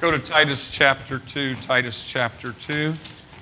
Go to Titus chapter 2. Titus chapter 2.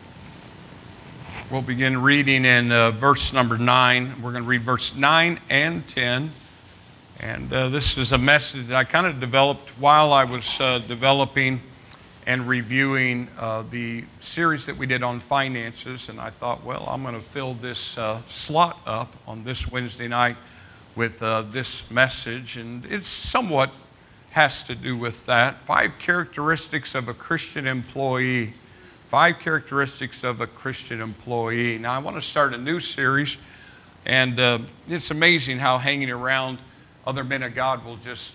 We'll begin reading in verse number 9. We're going to read verse 9 and 10. And this is a message that I kind of developed while I was developing and reviewing the series that we did on finances. And I thought, well, I'm going to fill this slot up on this Wednesday night with this message. And it's somewhat has to do with that. 5 characteristics of a Christian employee. 5 characteristics of a Christian employee. Now, I want to start a new series, and it's amazing how hanging around other men of God will just,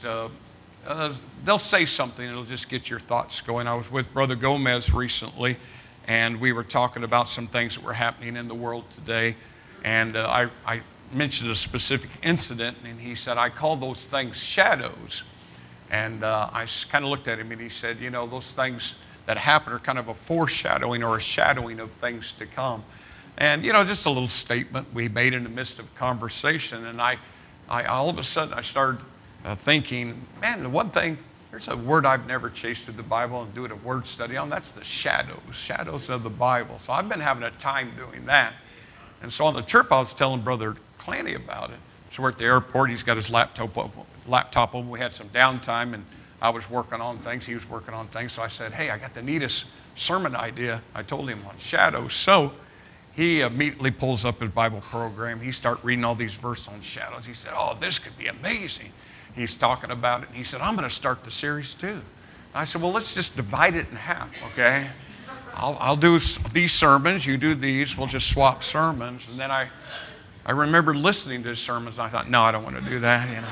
they'll say something, it'll just get your thoughts going. I was with Brother Gomez recently, and we were talking about some things that were happening in the world today, and I mentioned a specific incident, and he said, I call those things shadows. And I kind of looked at him, and he said, you know, those things that happen are kind of a foreshadowing or a shadowing of things to come. And, you know, just a little statement we made in the midst of conversation. And I all of a sudden, I started thinking, man, the one thing, there's a word I've never chased through the Bible and do it a word study on. That's the shadows of the Bible. So I've been having a time doing that. And so on the trip, I was telling Brother Clanny about it. So we're at the airport. He's got his laptop open. We had some downtime, and I was working on things. He was working on things. So I said, hey, I got the neatest sermon idea. I told him on shadows. So he immediately pulls up his Bible program. He starts reading all these verses on shadows. He said, oh, this could be amazing. He's talking about it. And he said, I'm going to start the series too. I said, well, let's just divide it in half, okay? I'll do these sermons. You do these. We'll just swap sermons. And then I remember listening to his sermons, and I thought, no, I don't want to do that. You know,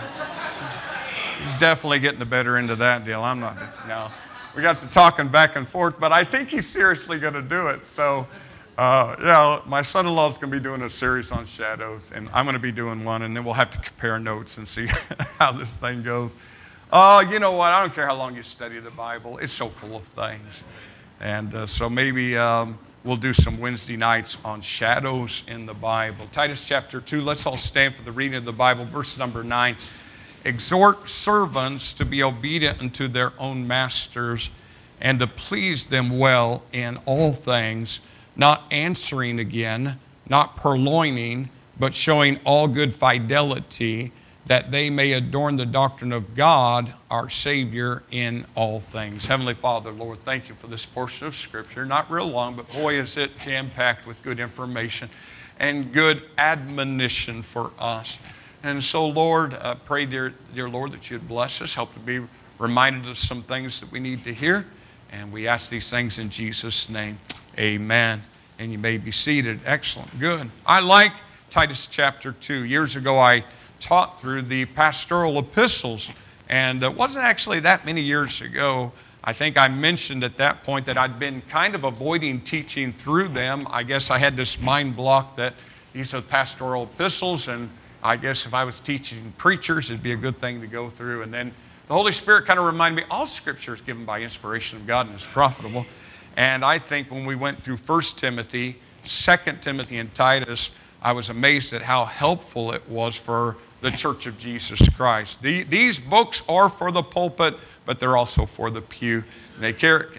he's definitely getting the better end of that deal. I'm not. No, we got to talking back and forth, but I think he's seriously going to do it. So, yeah, my son-in-law is going to be doing a series on shadows, and I'm going to be doing one, and then we'll have to compare notes and see how this thing goes. You know what? I don't care how long you study the Bible. It's so full of things. And so maybe we'll do some Wednesday nights on shadows in the Bible. Titus chapter 2, let's all stand for the reading of the Bible. Verse number 9. Exhort servants to be obedient unto their own masters, and to please them well in all things, not answering again, not purloining, but showing all good fidelity, that they may adorn the doctrine of God, our Savior, in all things. Heavenly Father, Lord, thank you for this portion of Scripture. Not real long, but boy, is it jam-packed with good information and good admonition for us. And so, Lord, pray, dear Lord, that you'd bless us, help to be reminded of some things that we need to hear. And we ask these things in Jesus' name. Amen. And you may be seated. Excellent. Good. I like Titus chapter 2. Years ago, I taught through the pastoral epistles, and it wasn't actually that many years ago. I think I mentioned at that point that I'd been kind of avoiding teaching through them. I guess I had this mind block that these are pastoral epistles, and I guess if I was teaching preachers, it'd be a good thing to go through. And then the Holy Spirit kind of reminded me, all Scripture is given by inspiration of God and is profitable. And I think when we went through 1 Timothy, 2 Timothy, and Titus, I was amazed at how helpful it was for the Church of Jesus Christ. These books are for the pulpit, but they're also for the pew. They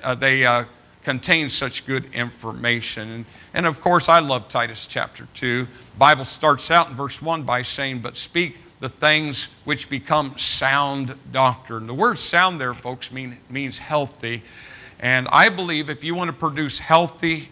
contain such good information. And of course, I love Titus chapter 2. The Bible starts out in verse 1 by saying, but speak the things which become sound doctrine. The word sound there, folks, means healthy. And I believe if you want to produce healthy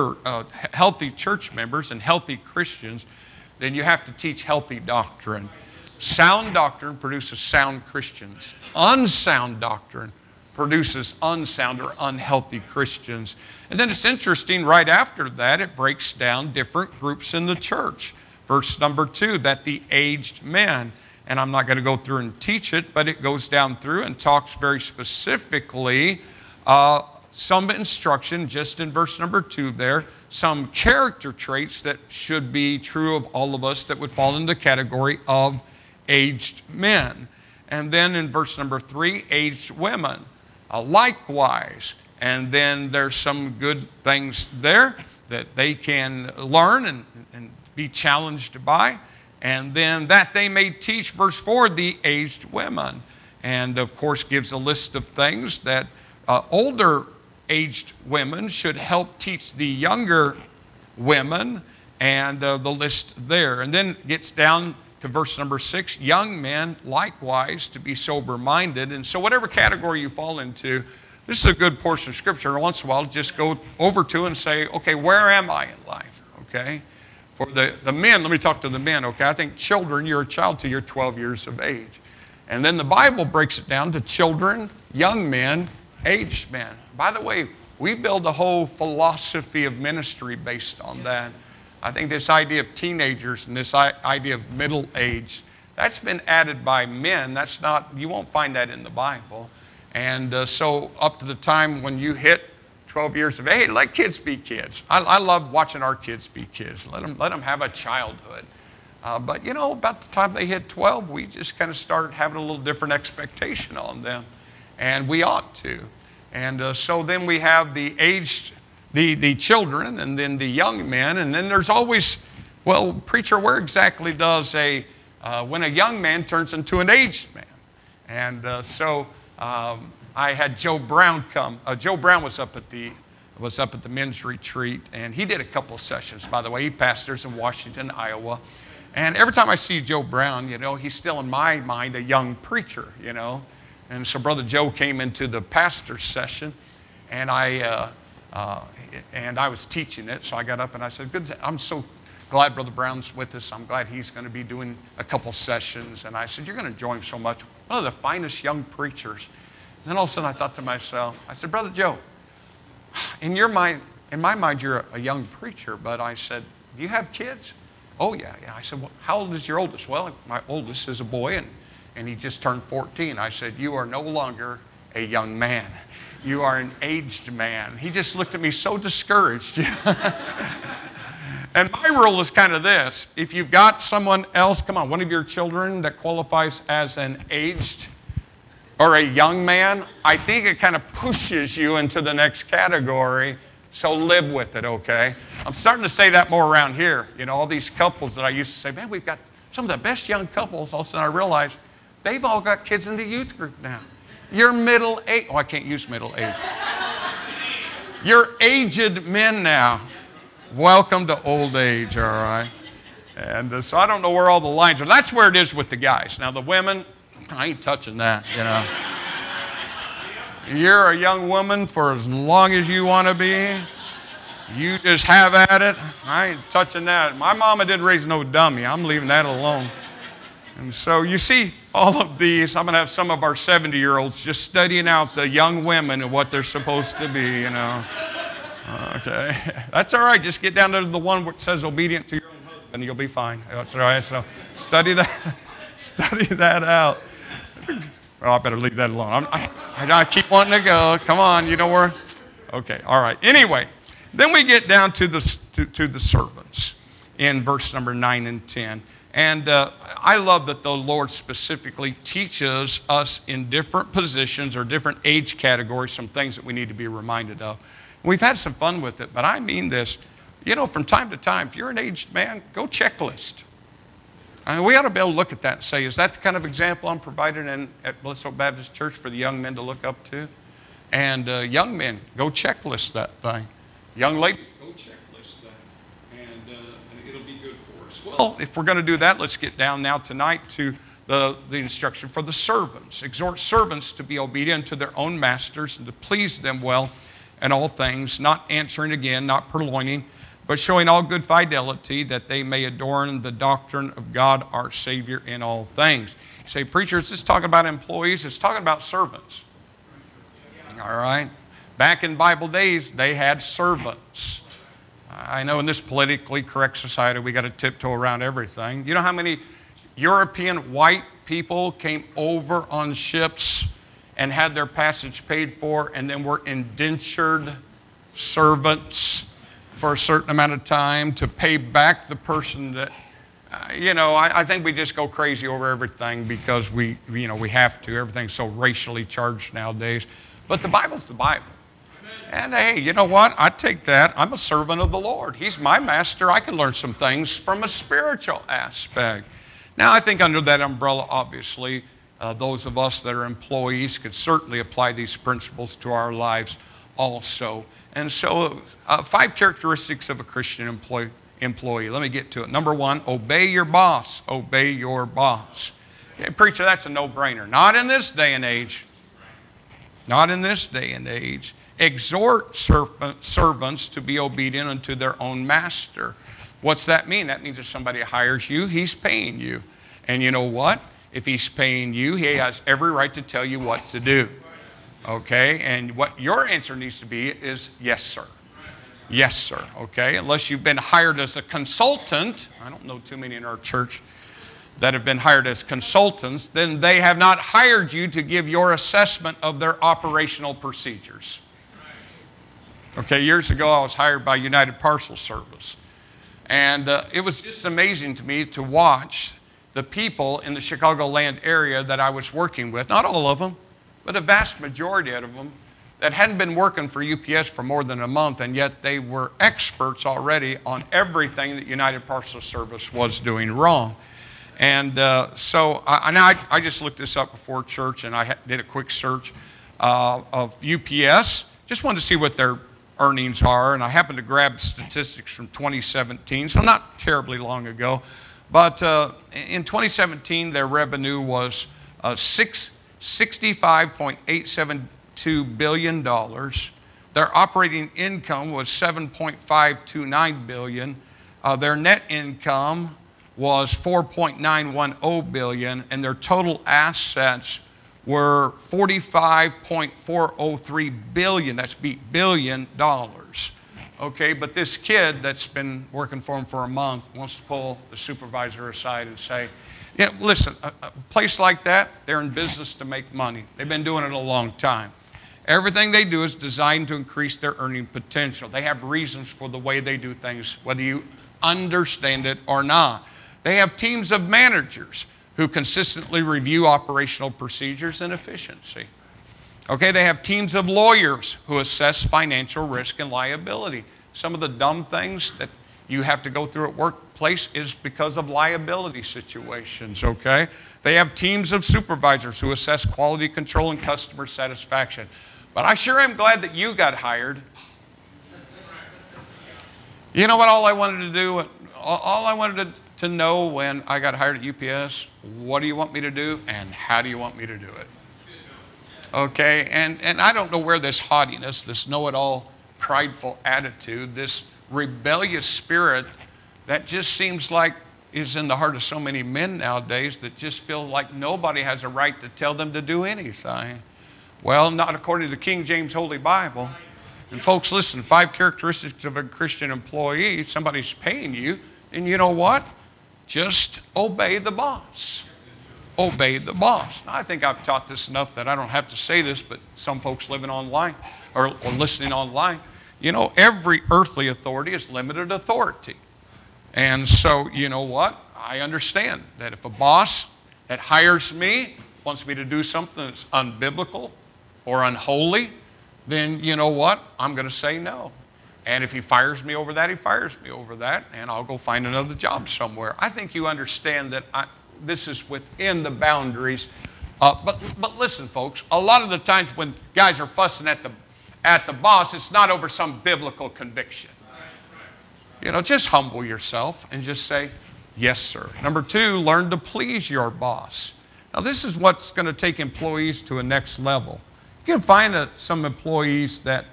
church members and healthy Christians, then you have to teach healthy doctrine. Sound doctrine produces sound Christians. Unsound doctrine produces unsound or unhealthy Christians. And then it's interesting, right after that, it breaks down different groups in the church. Verse number 2, that the aged men, and I'm not going to go through and teach it, but it goes down through and talks very specifically some instruction, just in verse number 2 there, some character traits that should be true of all of us that would fall in the category of aged men. And then in verse number 3, aged women, likewise. And then there's some good things there that they can learn and be challenged by. And then that they may teach, verse 4, the aged women. And of course gives a list of things that older aged women should help teach the younger women, and the list there. And then gets down to verse number 6, young men likewise to be sober-minded. And so whatever category you fall into, this is a good portion of Scripture. Once in a while, just go over to and say, okay, where am I in life? Okay? For the men, let me talk to the men, okay? I think children, you're a child till you're 12 years of age. And then the Bible breaks it down to children, young men, aged men. By the way, we build a whole philosophy of ministry based on that. I think this idea of teenagers and this idea of middle age, that's been added by men. That's not, you won't find that in the Bible. And so up to the time when you hit 12 years of age, let kids be kids. I love watching our kids be kids. Let them have a childhood. But you know, about the time they hit 12, we just kind of started having a little different expectation on them. And we ought to. And so then we have the aged, the children, and then the young men. And then there's always, well, preacher, where exactly does when a young man turns into an aged man? And so I had Joe Brown come. Joe Brown was up at the men's retreat, and he did a couple of sessions, by the way. He pastors in Washington, Iowa. And every time I see Joe Brown, you know, he's still in my mind a young preacher, you know. And so Brother Joe came into the pastor's session, and I was teaching it. So I got up and I said, "Good, I'm so glad Brother Brown's with us. I'm glad he's going to be doing a couple sessions." And I said, "You're going to enjoy him so much. One of the finest young preachers." And then all of a sudden I thought to myself, I said, "Brother Joe, in my mind, you're a young preacher." But I said, "Do you have kids?" "Oh, yeah." I said, "Well, how old is your oldest?" "Well, my oldest is a boy, and he just turned 14. I said, "You are no longer a young man. You are an aged man." He just looked at me so discouraged. And my rule is kind of this. If you've got someone else, come on, one of your children that qualifies as an aged or a young man, I think it kind of pushes you into the next category. So live with it, okay? I'm starting to say that more around here. You know, all these couples that I used to say, "Man, we've got some of the best young couples." All of a sudden I realize they've all got kids in the youth group now. You're middle age. Oh, I can't use middle age. You're aged men now. Welcome to old age, all right? And so I don't know where all the lines are. That's where it is with the guys. Now the women, I ain't touching that, you know. You're a young woman for as long as you want to be. You just have at it. I ain't touching that. My mama didn't raise no dummy. I'm leaving that alone. And so you see all of these. I'm going to have some of our 70-year-olds just studying out the young women and what they're supposed to be, you know. Okay. That's all right. Just get down to the one that says obedient to your own husband and you'll be fine. That's all right. So study that out. Oh, I better leave that alone. I keep wanting to go. Come on, you know where? Okay, all right. Anyway, then we get down to the servants in verse number 9 and 10. And I love that the Lord specifically teaches us in different positions or different age categories some things that we need to be reminded of. We've had some fun with it, but I mean this. You know, from time to time, if you're an aged man, go checklist. I mean, we ought to be able to look at that and say, is that the kind of example I'm providing at Bliss Oak Baptist Church for the young men to look up to? And young men, go checklist that thing. Young ladies, go checklist that. And it'll be good for us. Well, if we're going to do that, let's get down now tonight to the instruction for the servants. Exhort servants to be obedient to their own masters and to please them well in all things, not answering again, not purloining, but showing all good fidelity, that they may adorn the doctrine of God our Savior in all things. You say, "Preacher, is this talking about employees?" It's talking about servants. All right? Back in Bible days, they had servants. I know in this politically correct society, we got to tiptoe around everything. You know how many European white people came over on ships and had their passage paid for and then were indentured servants for a certain amount of time to pay back the person that, I think we just go crazy over everything because we have to. Everything's so racially charged nowadays. But the Bible's the Bible. And hey, you know what? I take that. I'm a servant of the Lord. He's my master. I can learn some things from a spiritual aspect. Now, I think under that umbrella, obviously, those of us that are employees could certainly apply these principles to our lives also. And so 5 characteristics of a Christian employee. Let me get to it. Number 1, obey your boss. Obey your boss. Okay, preacher, that's a no-brainer. Not in this day and age. Not in this day and age. Exhort servants to be obedient unto their own master. What's that mean? That means if somebody hires you, he's paying you. And you know what? If he's paying you, he has every right to tell you what to do. Okay? And what your answer needs to be is, yes, sir. Yes, sir. Okay? Unless you've been hired as a consultant. I don't know too many in our church that have been hired as consultants. Then they have not hired you to give your assessment of their operational procedures. Okay, years ago I was hired by United Parcel Service. And it was just amazing to me to watch the people in the Chicagoland area that I was working with, not all of them, but a vast majority of them, that hadn't been working for UPS for more than a month, and yet they were experts already on everything that United Parcel Service was doing wrong. And so I just looked this up before church, and I did a quick search of UPS. Just wanted to see what their earnings are, and I happened to grab statistics from 2017, so not terribly long ago. But in 2017, their revenue was $65.872 billion. Their operating income was $7.529 billion. Their net income was $4.910 billion, and their total assets were $45.403 billion. That's billion dollars. Okay, but this kid that's been working for him for a month wants to pull the supervisor aside and say, yeah, listen, a place like that, they're in business to make money. They've been doing it a long time. Everything they do is designed to increase their earning potential. They have reasons for the way they do things, whether you understand it or not. They have teams of managers who consistently review operational procedures and efficiency. Okay, they have teams of lawyers who assess financial risk and liability. Some of the dumb things that you have to go through at workplace is because of liability situations, okay? They have teams of supervisors who assess quality control and customer satisfaction. But I sure am glad that you got hired. You know what all I wanted to do? All I wanted to know when I got hired at UPS, what do you want me to do and how do you want me to do it? Okay, and I don't know where this haughtiness, this know-it-all prideful attitude, this rebellious spirit that just seems like is in the heart of so many men nowadays that just feel like nobody has a right to tell them to do anything. Well, not according to the King James Holy Bible. And folks, listen, 5 characteristics of a Christian employee. Somebody's paying you, and you know what? Just obey the boss. Obey the boss. Now, I think I've taught this enough that I don't have to say this, but some folks living online or listening online, you know, every earthly authority is limited authority. And so, you know what? I understand that if a boss that hires me wants me to do something that's unbiblical or unholy, then you know what? I'm going to say no. And if he fires me over that, he fires me over that, and I'll go find another job somewhere. I think you understand that this is within the boundaries. But listen, folks, a lot of the times when guys are fussing at the boss, it's not over some biblical conviction. You know, just humble yourself and just say, yes, sir. Number 2, learn to please your boss. Now, this is what's going to take employees to a next level. You can find some employees that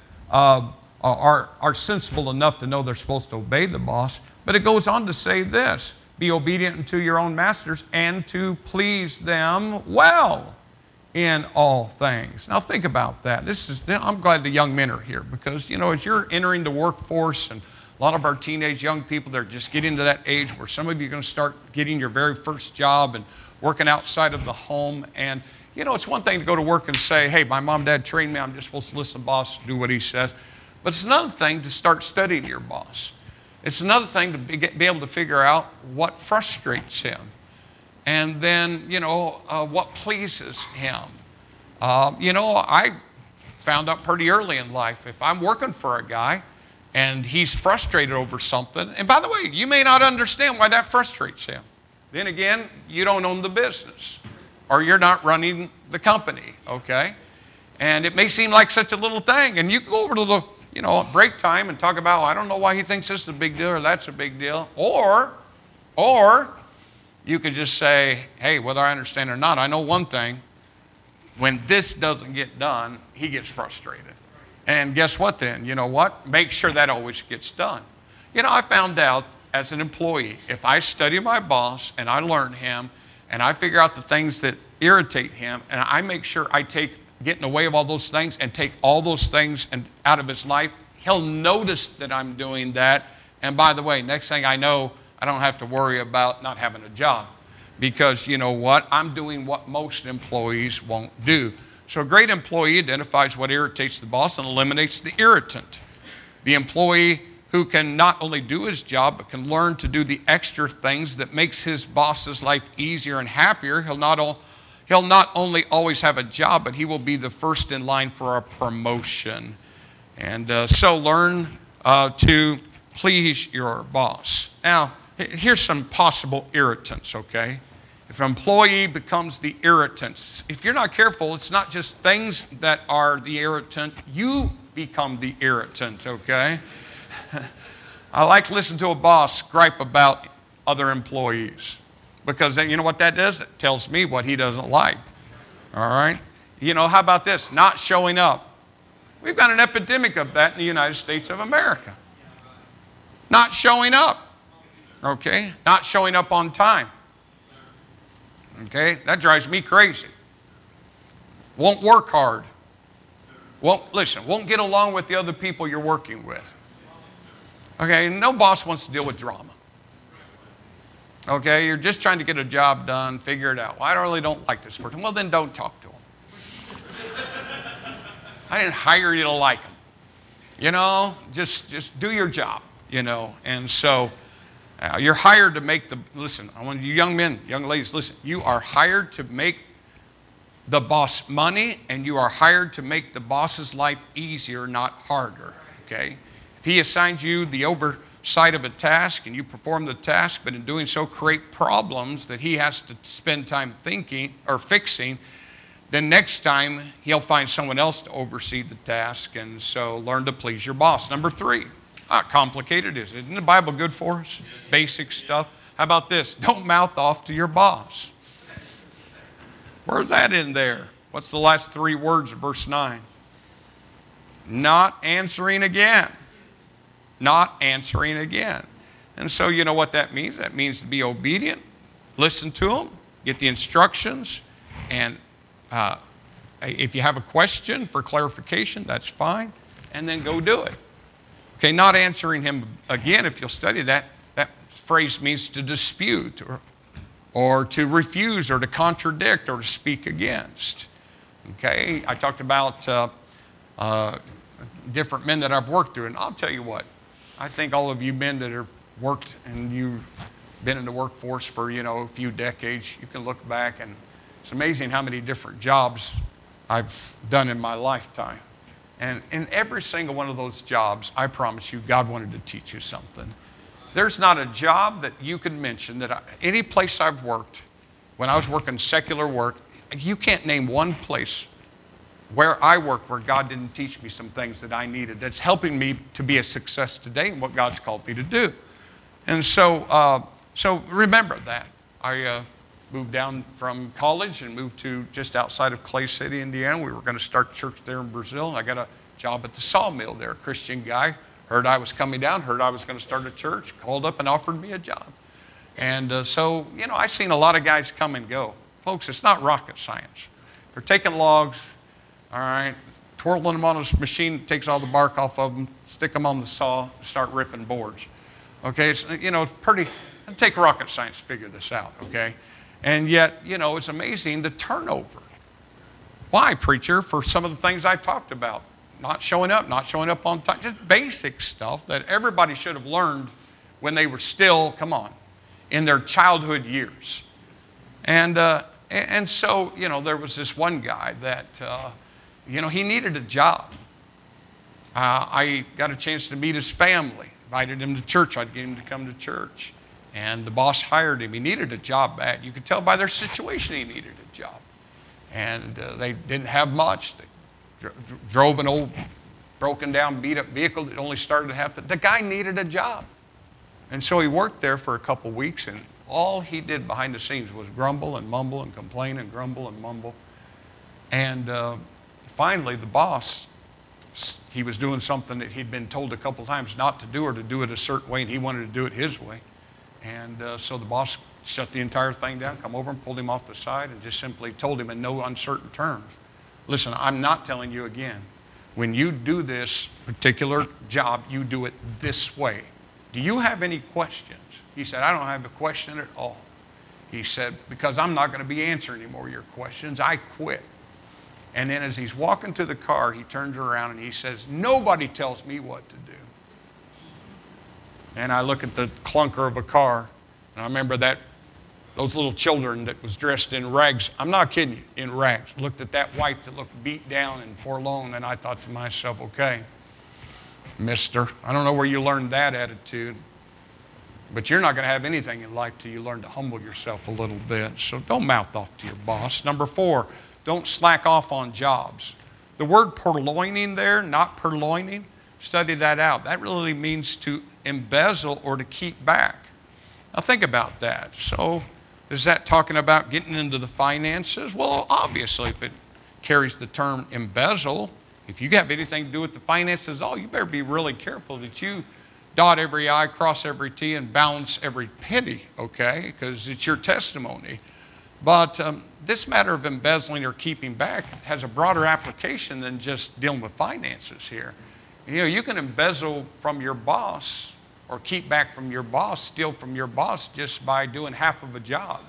are sensible enough to know they're supposed to obey the boss, but it goes on to say this: be obedient unto your own masters and to please them well in all things. Now think about that. I'm glad the young men are here because, you know, as you're entering the workforce, and a lot of our teenage young people, they're just getting to that age where some of you are going to start getting your very first job and working outside of the home. And, you know, it's one thing to go to work and say, hey, my mom and dad trained me, I'm just supposed to listen to the boss, do what he says. But it's another thing to start studying your boss. It's another thing to be able to figure out what frustrates him. And then, you know, what pleases him. You know, I found out pretty early in life, if I'm working for a guy and he's frustrated over something, and by the way, you may not understand why that frustrates him. Then again, you don't own the business. or you're not running the company, okay? And it may seem like such a little thing. And you can go over to the, break time and talk about, I don't know why he thinks this is a big deal or that's a big deal. Or you could just say, hey, whether I understand or not, I know one thing. When this doesn't get done, he gets frustrated. And guess what then? You know what? Make sure that always gets done. I found out as an employee, if I study my boss and I learn him and I figure out the things that irritate him and I make sure I get in the way of all those things and take all those things out of his life, he'll notice that I'm doing that. And by the way, next thing I know, I don't have to worry about not having a job. Because you know what? I'm doing what most employees won't do. So a great employee identifies what irritates the boss and eliminates the irritant. The employee who can not only do his job, but can learn to do the extra things that makes his boss's life easier and happier, he'll not only always have a job, but he will be the first in line for a promotion. And so learn to please your boss. Now, here's some possible irritants, okay? If an employee becomes the irritant, if you're not careful, it's not just things that are the irritant, you become the irritant, okay? I like listening to a boss gripe about other employees because you know what that does? It tells me what he doesn't like, all right? How about this? Not showing up. We've got an epidemic of that in the United States of America. Not showing up, okay? Not showing up on time. Okay, that drives me crazy. Won't work hard. Won't get along with the other people you're working with. Okay, no boss wants to deal with drama. Okay, you're just trying to get a job done, figure it out. Well, I really don't like this person. Well, then don't talk to him. I didn't hire you to like him. Just do your job, And so you're hired to make I want you young men, young ladies, listen. You are hired to make the boss money, and you are hired to make the boss's life easier, not harder, okay? If he assigns you the oversight of a task and you perform the task, but in doing so create problems that he has to spend time thinking or fixing, then next time he'll find someone else to oversee the task, and so learn to please your boss. Number 3. Not complicated, is it? Isn't the Bible good for us? Basic stuff. How about this? Don't mouth off to your boss. Where's that in there? What's the last 3 words of verse 9? Not answering again. Not answering again. And so you know what that means? That means to be obedient, listen to them, get the instructions, and if you have a question for clarification, that's fine, and then go do it. Okay, not answering him again, if you'll study that phrase means to dispute or to refuse or to contradict or to speak against. Okay, I talked about different men that I've worked through, and I'll tell you what, I think all of you men that have worked and you've been in the workforce for, a few decades, you can look back and it's amazing how many different jobs I've done in my lifetime. And in every single one of those jobs, I promise you, God wanted to teach you something. There's not a job that you can mention any place I've worked, when I was working secular work, you can't name one place where I worked where God didn't teach me some things that I needed. That's helping me to be a success today in what God's called me to do. And so remember that. I moved down from college and moved to just outside of Clay City, Indiana. We were going to start church there in Brazil, and I got a job at the sawmill there. A Christian guy heard I was coming down, heard I was going to start a church, called up and offered me a job. And so, I've seen a lot of guys come and go. Folks, it's not rocket science. They're taking logs, all right, twirling them on a machine, takes all the bark off of them, stick them on the saw, start ripping boards. Okay, it's, pretty, it'll take rocket science to figure this out, okay? And yet, it's amazing the turnover. Why, preacher? For some of the things I talked about. Not showing up on time. Just basic stuff that everybody should have learned when they were still, in their childhood years. And so, there was this one guy that, he needed a job. I got a chance to meet his family. Invited him to church. I'd get him to come to church. And the boss hired him. He needed a job bad. You could tell by their situation he needed a job. And they didn't have much. They drove an old broken down, beat up vehicle that only started half the guy needed a job. And so he worked there for a couple weeks, and all he did behind the scenes was grumble and mumble and complain and grumble and mumble. And finally, the boss, he was doing something that he'd been told a couple times not to do, or to do it a certain way, and he wanted to do it his way. And so the boss shut the entire thing down, come over and pulled him off the side, and just simply told him in no uncertain terms, listen, I'm not telling you again. When you do this particular job, you do it this way. Do you have any questions? He said, I don't have a question at all. He said, because I'm not going to be answering any more of your questions. I quit. And then as he's walking to the car, he turns around and he says, nobody tells me what to do. And I look at the clunker of a car, and I remember those little children that was dressed in rags. I'm not kidding you, in rags. Looked at that wife that looked beat down and forlorn, and I thought to myself, okay, mister, I don't know where you learned that attitude, but you're not going to have anything in life till you learn to humble yourself a little bit. So don't mouth off to your boss. Number 4, don't slack off on jobs. The word purloining there, not purloining, study that out. That really means to embezzle or to keep back. Now think about that. So is that talking about getting into the finances? Well, obviously, if it carries the term embezzle, if you have anything to do with the finances, you better be really careful that you dot every I, cross every T, and balance every penny, okay? Because it's your testimony. But this matter of embezzling or keeping back has a broader application than just dealing with finances here. You know, you can embezzle from your boss or keep back from your boss, steal from your boss just by doing half of a job.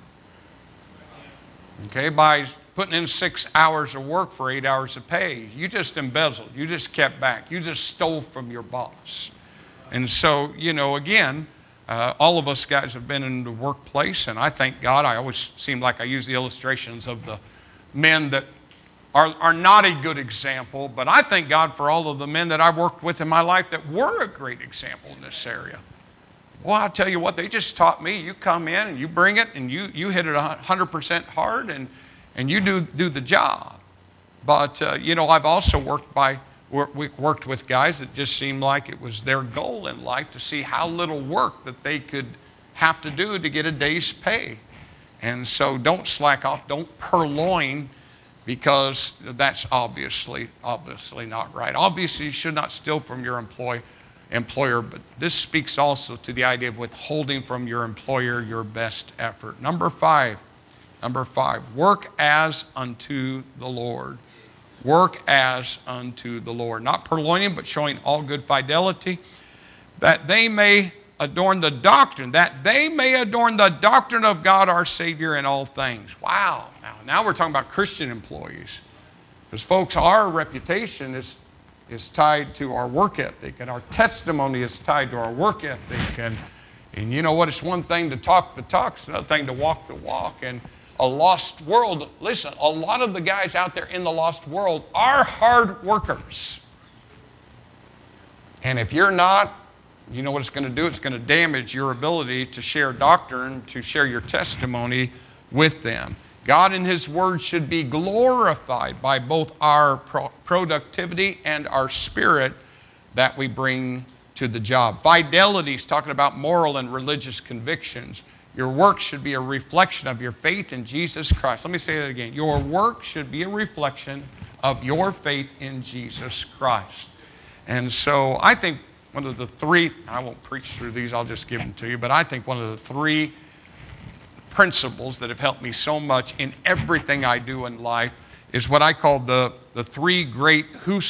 Okay, by putting in 6 hours of work for 8 hours of pay. You just embezzled. You just kept back. You just stole from your boss. And so, you know, again, all of us guys have been in the workplace, and I thank God. I always seem like I use the illustrations of the men that are not a good example, but I thank God for all of the men that I've worked with in my life that were a great example in this area. Well, I'll tell you what, they just taught me. You come in and you bring it, and you hit it 100% hard, and you do the job. But, you know, I've also worked with guys that just seemed like it was their goal in life to see how little work that they could have to do to get a day's pay. And so don't slack off, don't purloin, because that's obviously not right. Obviously, you should not steal from your employer, but this speaks also to the idea of withholding from your employer your best effort. Number five, work as unto the Lord. Work as unto the Lord. Not purloining, but showing all good fidelity, that they may adorn the doctrine of God our Savior in all things. Wow. Now we're talking about Christian employees. Because folks, our reputation is tied to our work ethic, and our testimony is tied to our work ethic. And you know what? It's one thing to talk the talk, it's another thing to walk the walk. And a lost world, listen, a lot of the guys out there in the lost world are hard workers. And if you're not, you know what it's going to do? It's going to damage your ability to share doctrine, to share your testimony with them. God and His Word should be glorified by both our productivity and our spirit that we bring to the job. Fidelity is talking about moral and religious convictions. Your work should be a reflection of your faith in Jesus Christ. Let me say that again. Your work should be a reflection of your faith in Jesus Christ. And so I think one of the three, I won't preach through these, I'll just give them to you, but I think one of the three principles that have helped me so much in everything I do in life is what I call the three great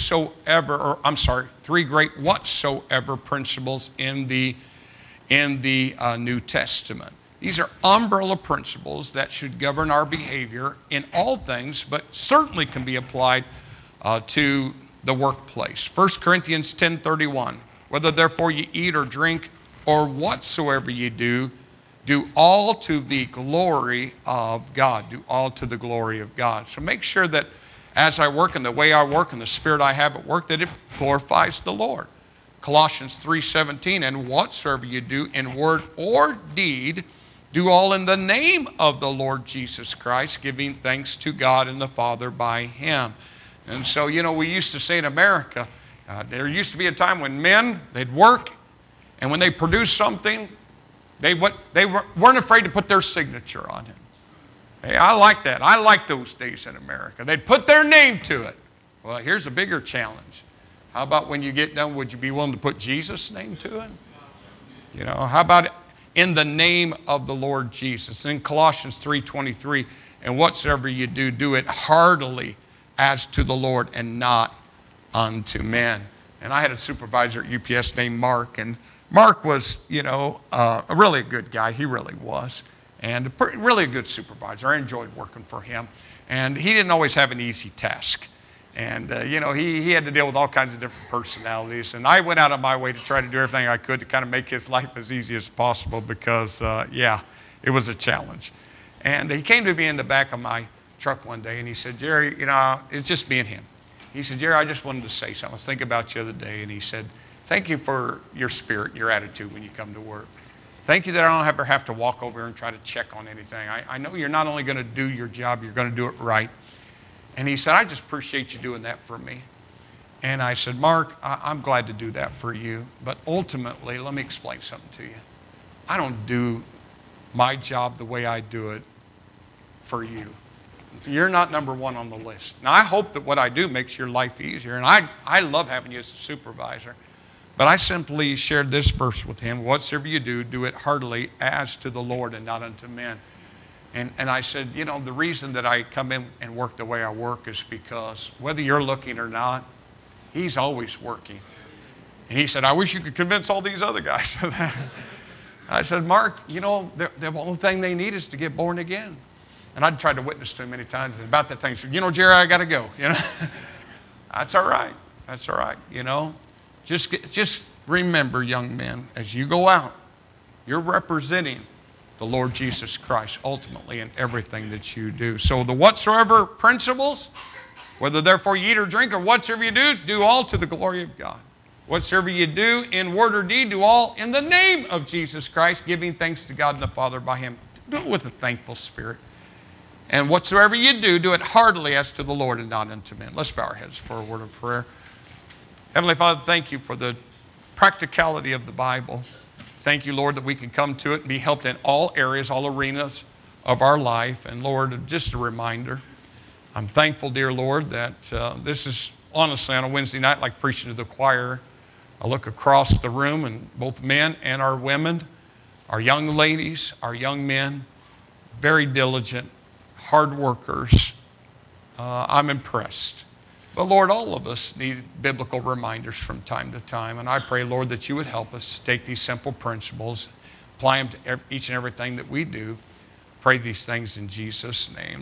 three great whatsoever principles in the New Testament. These are umbrella principles that should govern our behavior in all things, but certainly can be applied to the workplace. 1 Corinthians 10:31, whether therefore you eat or drink or whatsoever you do, do all to the glory of God. Do all to the glory of God. So make sure that as I work and the way I work and the spirit I have at work, that it glorifies the Lord. Colossians 3:17, and whatsoever you do in word or deed, do all in the name of the Lord Jesus Christ, giving thanks to God and the Father by him. And so, we used to say in America, there used to be a time when men, they'd work, and when they produced something, they weren't afraid to put their signature on it. Hey, I like that. I like those days in America. They'd put their name to it. Well, here's a bigger challenge. How about when you get done, would you be willing to put Jesus' name to it? How about in the name of the Lord Jesus? In Colossians 3:23, and whatsoever you do, do it heartily as to the Lord and not unto men. And I had a supervisor at UPS named Mark, and Mark was, a really good guy. He really was. And really a good supervisor. I enjoyed working for him. And he didn't always have an easy task. And, he had to deal with all kinds of different personalities. And I went out of my way to try to do everything I could to kind of make his life as easy as possible because, it was a challenge. And he came to me in the back of my truck one day and he said, Jerry, it's just me and him. He said, Jerry, I just wanted to say something. I was thinking about you the other day. And he said, thank you for your spirit, your attitude when you come to work. Thank you that I don't ever have to walk over and try to check on anything. I know you're not only going to do your job, you're going to do it right. And he said, I just appreciate you doing that for me. And I said, Mark, I'm glad to do that for you. But ultimately, let me explain something to you. I don't do my job the way I do it for you. You're not number one on the list. Now, I hope that what I do makes your life easier. And I love having you as a supervisor. But I simply shared this verse with him. Whatsoever you do, do it heartily as to the Lord and not unto men. And I said, the reason that I come in and work the way I work is because whether you're looking or not, he's always working. And he said, I wish you could convince all these other guys of that. I said, Mark, the only thing they need is to get born again. And I'd tried to witness to him many times. And about that thing, he said, Jerry, I got to go. That's all right. That's all right. Just remember, young men, as you go out, you're representing the Lord Jesus Christ ultimately in everything that you do. So the whatsoever principles, whether therefore you eat or drink or whatsoever you do all to the glory of God. Whatsoever you do in word or deed, do all in the name of Jesus Christ, giving thanks to God and the Father by him. Do it with a thankful spirit. And whatsoever you do, do it heartily as to the Lord and not unto men. Let's bow our heads for a word of prayer. Heavenly Father, thank you for the practicality of the Bible. Thank you, Lord, that we can come to it and be helped in all areas, all arenas of our life. And Lord, just a reminder, I'm thankful, dear Lord, that this is honestly on a Wednesday night like preaching to the choir. I look across the room and both men and our women, our young ladies, our young men, very diligent, hard workers. I'm impressed. But Lord, all of us need biblical reminders from time to time. And I pray, Lord, that you would help us take these simple principles, apply them to each and everything that we do. Pray these things in Jesus' name.